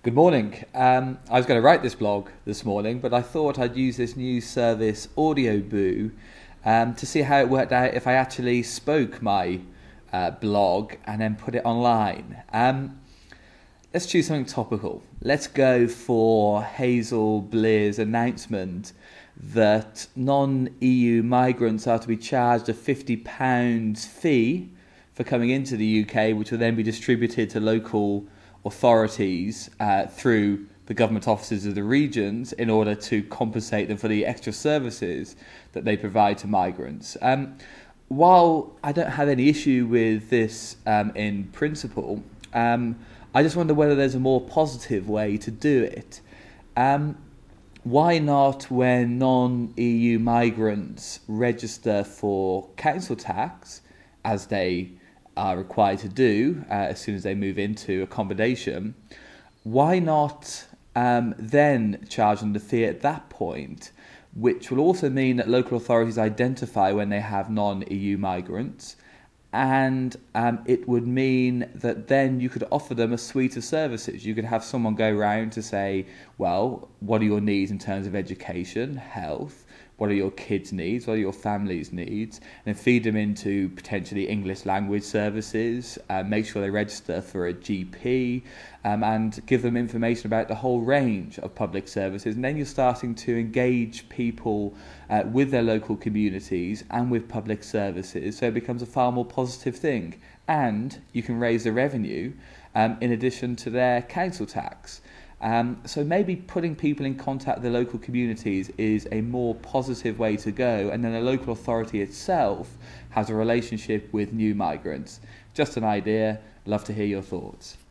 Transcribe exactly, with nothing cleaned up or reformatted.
Good morning. Um, I was going to write this blog this morning, but I thought I'd use this new service, Audioboo, um, to see how it worked out if I actually spoke my uh, blog and then put it online. Um, let's choose something topical. Let's go for Hazel Blear's announcement that non-E U migrants are to be charged a fifty pounds fee for coming into the U K, which will then be distributed to local authorities uh, through the government offices of the regions in order to compensate them for the extra services that they provide to migrants. Um, while I don't have any issue with this um, in principle, um, I just wonder whether there's a more positive way to do it. Um, why not, when non-E U migrants register for council tax, as they are required to do uh, as soon as they move into accommodation, why not um, then charge them the fee at that point, which will also mean that local authorities identify when they have non-E U migrants, and um, it would mean that then you could offer them a suite of services. You could have someone go round to say, well, what are your needs in terms of education, health? What are your kids' needs? What are your family's needs? And feed them into potentially English language services, uh, make sure they register for a G P, um, and give them information about the whole range of public services. And then you're starting to engage people uh, with their local communities and with public services, so it becomes a far more positive thing. And you can raise the revenue um, in addition to their council tax. Um, so maybe putting people in contact with the local communities is a more positive way to go, and then the local authority itself has a relationship with new migrants. Just an idea. Love to hear your thoughts.